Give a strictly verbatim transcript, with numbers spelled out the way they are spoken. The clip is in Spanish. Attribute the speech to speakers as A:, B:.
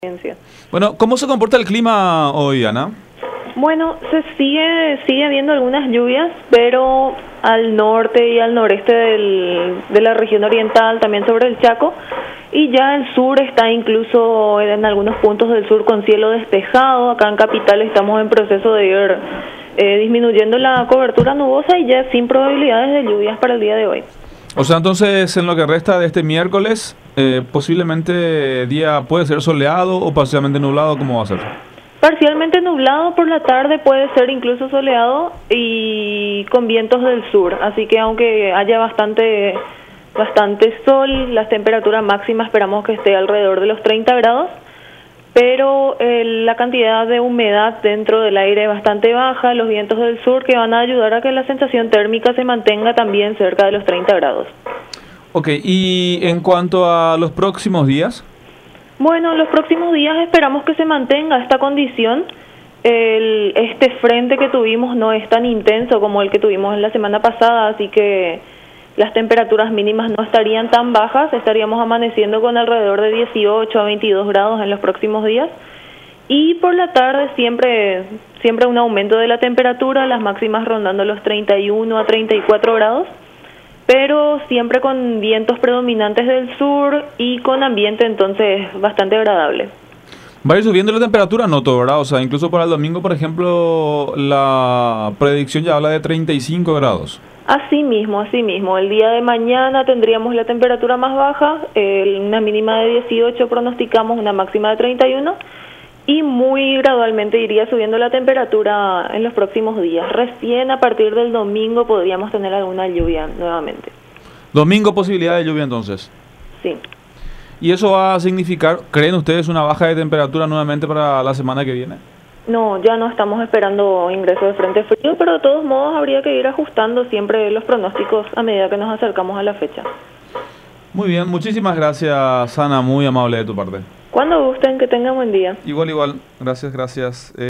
A: Ciencia.
B: Bueno, ¿cómo se comporta el clima hoy, Ana?
A: Bueno, se sigue sigue habiendo algunas lluvias, pero al norte y al noreste del, de la región oriental, también sobre el Chaco, y ya el sur está incluso en algunos puntos del sur con cielo despejado. Acá en Capital estamos en proceso de ir eh, disminuyendo la cobertura nubosa y ya sin probabilidades de lluvias para el día de hoy.
B: O sea, entonces, en lo que resta de este miércoles, eh, posiblemente día puede ser soleado o parcialmente nublado, ¿cómo va a ser?
A: Parcialmente nublado por la tarde, puede ser incluso soleado y con vientos del sur, así que aunque haya bastante bastante sol, las temperaturas máximas esperamos que esté alrededor de los treinta grados, pero eh, la cantidad de humedad dentro del aire es bastante baja, los vientos del sur que van a ayudar a que la sensación térmica se mantenga también cerca de los treinta grados.
B: Ok, y en cuanto a los próximos días...
A: Bueno, los próximos días esperamos que se mantenga esta condición. El, este frente que tuvimos no es tan intenso como el que tuvimos la semana pasada, así que las temperaturas mínimas no estarían tan bajas, estaríamos amaneciendo con alrededor de dieciocho a veintidós grados en los próximos días. Y por la tarde siempre, siempre un aumento de la temperatura, las máximas rondando los treinta y uno a treinta y cuatro grados. Pero siempre con vientos predominantes del sur y con ambiente entonces bastante agradable.
B: Va a ir subiendo la temperatura, no todo, ¿verdad? O sea, incluso para el domingo, por ejemplo, la predicción ya habla de treinta y cinco grados.
A: Así mismo, así mismo. El día de mañana tendríamos la temperatura más baja, eh, una mínima de dieciocho pronosticamos, una máxima de treinta y uno. Y muy gradualmente iría subiendo la temperatura en los próximos días. Recién a partir del domingo podríamos tener alguna lluvia nuevamente.
B: Domingo posibilidad de lluvia entonces.
A: Sí.
B: ¿Y eso va a significar, creen ustedes, una baja de temperatura nuevamente para la semana que viene?
A: No, ya no estamos esperando ingreso de frente frío, pero de todos modos habría que ir ajustando siempre los pronósticos a medida que nos acercamos a la fecha.
B: Muy bien, muchísimas gracias, Ana, muy amable de tu parte.
A: Cuando gusten, que tengan buen día.
B: Igual, igual. Gracias, gracias. Eh...